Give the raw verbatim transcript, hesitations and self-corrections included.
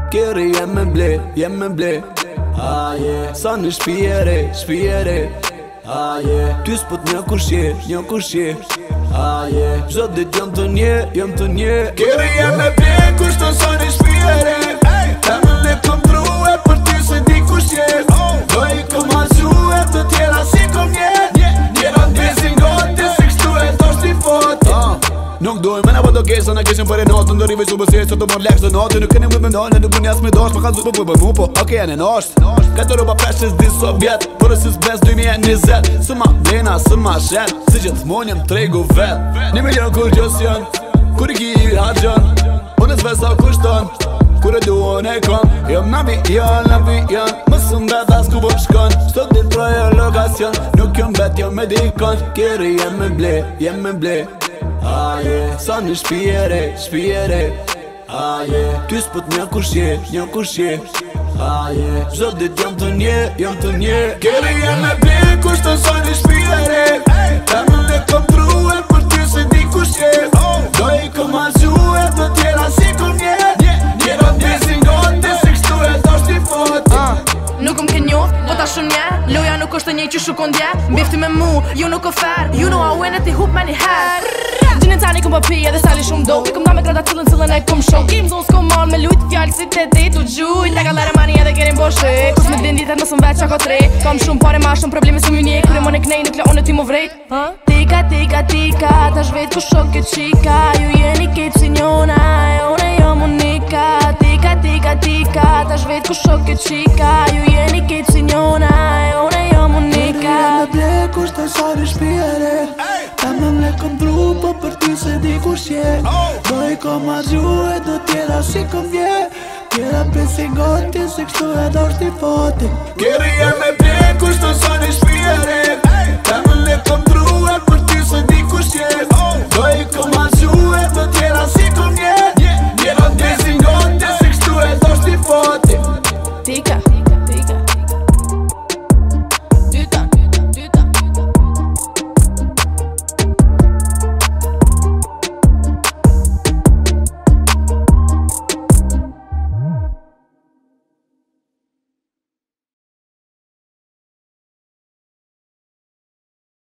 Keri jem me ble, jem me ble Ah yeah, sa në shpijere, shpijere Ah yeah, ty s'pot një kushje, një kushje Ah yeah, zdo dit jom të nje, jom të nje Keri jem me ble, kushton sa në shpijere Ta më le kom true për ty se di kushje Do i kom hazu e të tjera si kom nje Njera në bezin gote, se kështu e do shti fot Nuk dojmë, me në po do kesa, në keshën për e natë Në rive shumë bësirë, që të mor lekës dhe natë Nuk kene më të ndonë, nuk më njës me dosh Më kanë zupë për mu, po oke e në nasht Këtë roba preshës di sovjet Por e si s'bes dy mijë e njëzet Së ma vena, së ma shet Si gjithë monjëm tregu vet Një milion kur gjës janë Kur i ki i hargjën Unë e zvesa kushton Kur e duon e kon Jom në vijon, në vijon Më së mbet as ku po shkon Shto dit troje lokacion Nuk jom bet, jom me dikon Keri jem me ble, jem me ble Ah yeah, sa në shpijere, shpijere Ah yeah, ty s'pot një kushje, një kushje Ah yeah, zdo dit jom të nje, jom të nje Keri jem me ble, kushton sa në shpijere Ta më le kom true për ty se di kushje Do i kom hazu e të tjera si kom nje Njera në bezin gote, se kështu e do shti fot Nuk më ke njoft, po ta shumë nje Loja nuk është një që shukon dje Mbifti me mu, ju nuk o fer You know I win it, i hup me një her Gjinin tani këm papi edhe sali shumë do I këm da me grada cilën cilën e këm shok Kim zonë s'kom mal me lujt fjallë si të dit u gjuj Lega lere mani edhe kerin boshe Kus me din ditet nësëm veç ako tre Kam shumë pare ma shumë probleme së mjë një Kure më në knej nuk le onë ti mu vrejt Tika, tika, tika, ta shvet ku shok këtë qika Ju jeni kip si njona, e une jom unika Tika, tika, tika, ta shvet ku shok këtë qika Ju jeni kip si njona, e une jom unika Keri jem me ble, kushton sa në shpijere Ta më mle kom tru, po për ty se di kush je Do i kom argju e do tjera si kom vje Tjera presin goti, se kështu e do shti foti Keri jem me ble, kushton sa në shpijere